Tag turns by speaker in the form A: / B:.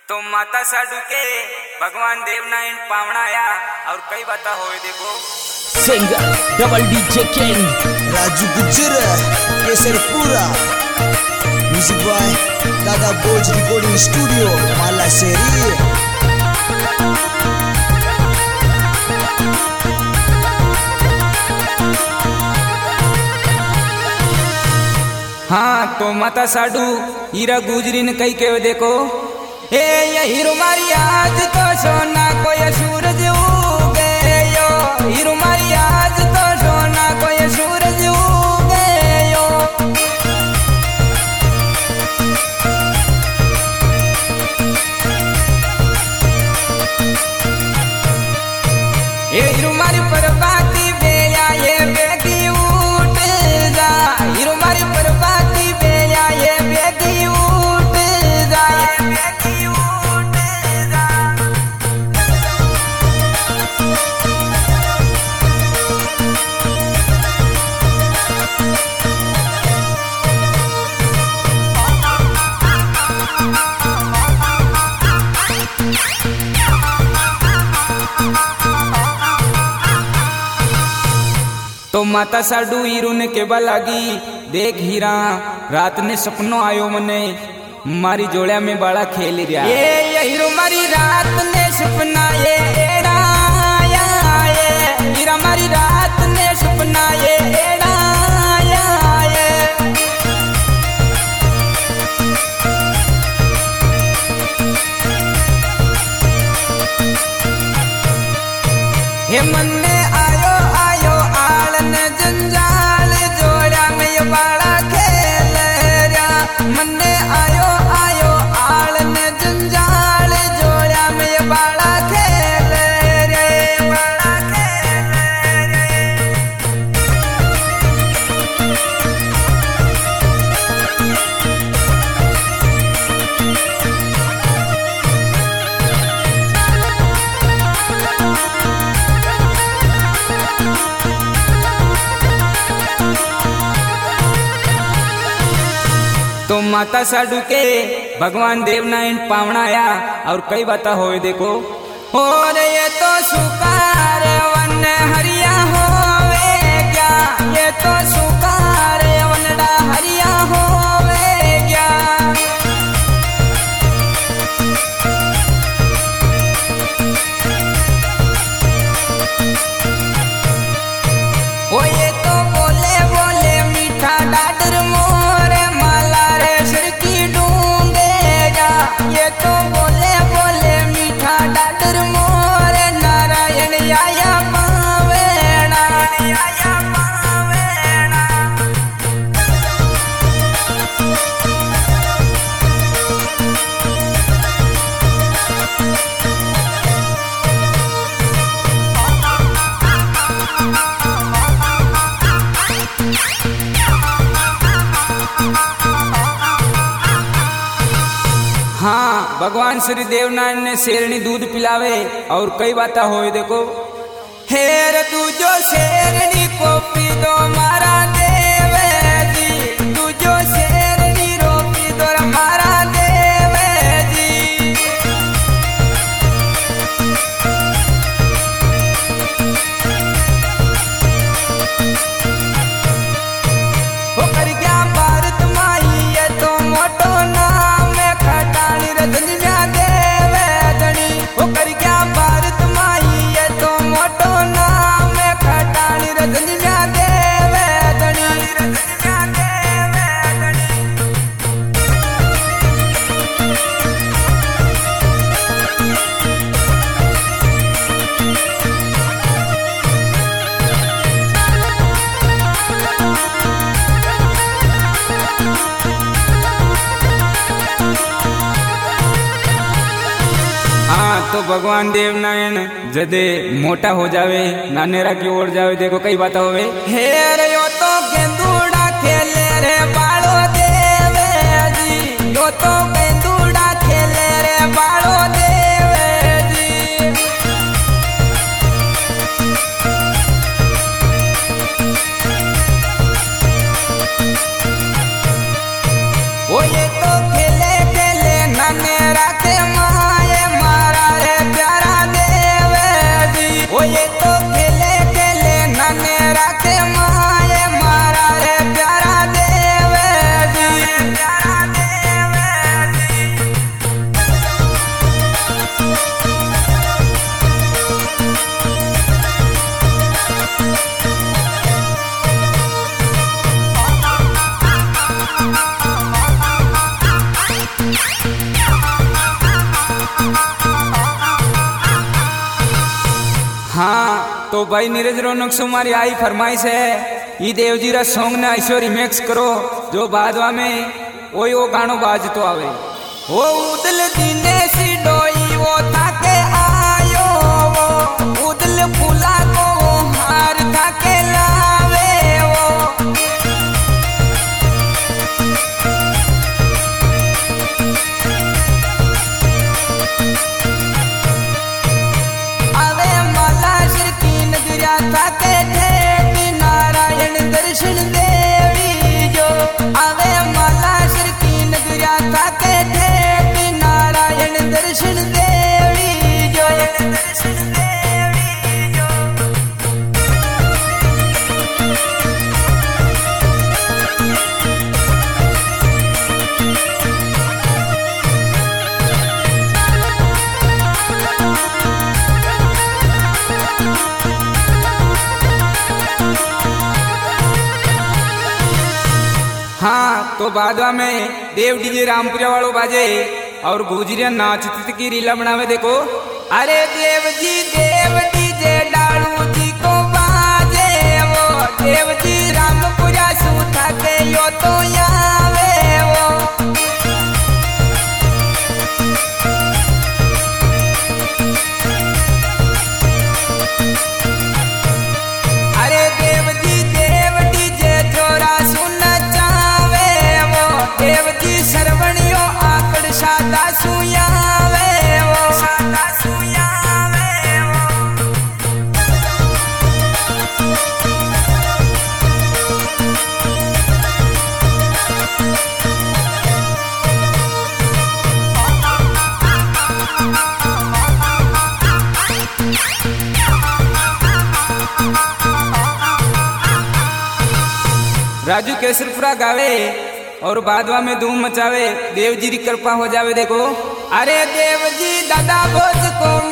A: तो माता साडू के भगवान देवनारायण पावनाया और कई बात होए देखो
B: singer double DJ king
C: Raju Gujjar Kesarpura music boy दादा बोज रिकॉर्डिंग स्टूडियो माला शेरी।
A: हाँ तो माता साडू हीरा गुजरी ने कई के देखो हे ये हीरो मारी आज तो सोना कोई सूरज उगे यो हीरो मारी आज तो सोना कोई सूरज उगे यो हीरो मारी परबाती बेया ये बेगी उठ जा हीरो मारी परबाती बेया ये बेगी उठ जा बेगी उठ जा। तो माता साडू हीरो ने केबा लागी देख हीरा रात ने सपनो आयो मने मारी जोड़िया में बड़ा खेल रहा ये हीरो मारी रात ने सपना ये एड़ा आया ये हीरा मारी रात ने सपना ये एड़ा आया ये मन ने आयो आयो आलन जंजाल जोड़ा में ये बड़ा खेल रहा मन ने आयो आयो आलन जंजाल जोड़ा में ये बड़ा खेल रे बड़ा खेल रे। तो माता साडू के भगवान देवनारायण पावनाया और कई बात होए देखो और ये तो सुकार वन हरिया होवे क्या ये तो सुकार वनडा हरिया होवे क्या ओ ये तो बोले बोले मीठा डाडर मोरे माला रे सिर की ढूंढेगा ये तो बोले बोले मीठा डाडर मोरे नारायण आया पावेना आया पावेना। हाँ भगवान श्री देवनारायण ने शेरनी दूध पिलावे और कई बात होए देखो हेर तू जो शेरनी को पी दो मारा देवे जी तू जो शेरनी रो पी दो मारा देवे जी। ओ कर गया भारत माई ये तो मोटो नाम है खटानी रे धनिया देवे धनी ओ कर गया भारत माई ये तो मोटो नाम है खटानी रे धनिया देवे धनी धनिया देवे धनी। हाँ तो भगवान देवनारायण जदे मोटा हो जावे नानेरा की ओर जावे देखो कई बात होवे हेर यो तो गेंदूड़ा खेले रे बाड़ो देवे जी यो तो गेंदूड़ा खेले रे बाड़ो देवे जी। ओ ये तो खेले खेले नानेरा के माँ तो भाई नीरज रोनक सुमारी आई फरमाइश है ई देवजी रा सॉन्ग ने ऐसो रिमिक्स करो जो बादवा में वो गानो बाज तो आवे वो उदल दिने सी डोई वो ताके आयो वो उदल फूला को हार ताके लावे वो आवे माला श्री की नगरिया ताके थे नारायण दर्शन देवी जो आवे माला श्री की नगरिया ताके थे नारायण दर्शन देवी जो दर्शन देवी जो हाँ तो बादवा में देव डीजे रामपुरा वालों बाजे और गुजरिया नाचती की रीला बनावे देखो अरे देव डीजे डालू जी को बाजे वो देव जी रामपुरा सूता के यो तो आवे वो अरे देव डीजे जोरा सुन चावे वो देव जी सरवणियो आकड़ सादा सुयावे वो सादा सुयावे वो राजू केसरपुरा गावे और बादवा में धूम मचावे देव जी की कृपा हो जावे देखो अरे देव जी दादा भोज को